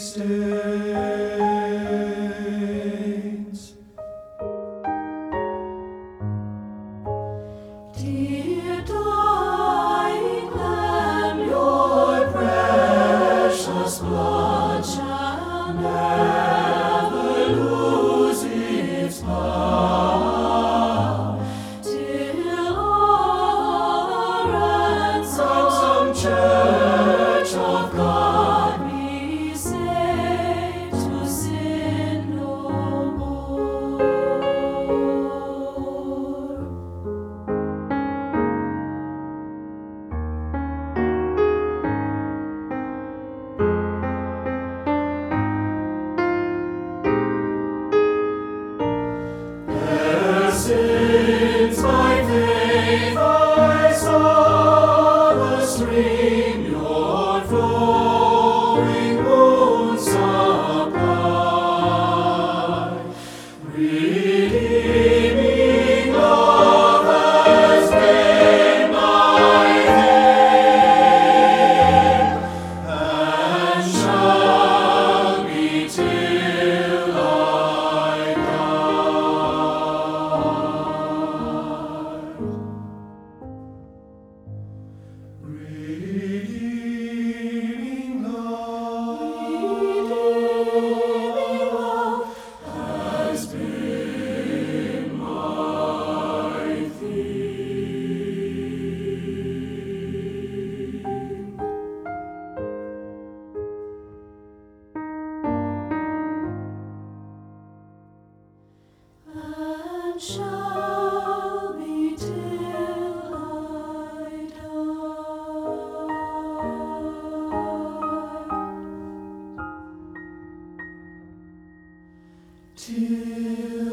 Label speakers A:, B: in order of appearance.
A: stains. Dear dying Lamb, your precious blood shall never lose its power, till all the ransomed Church of God be saved to sin no more. Since by faith I saw the stream your flowing wounds supply, redeeming love has been my name, and shall be till I redeeming love has been my theme. And shall be till I die. Till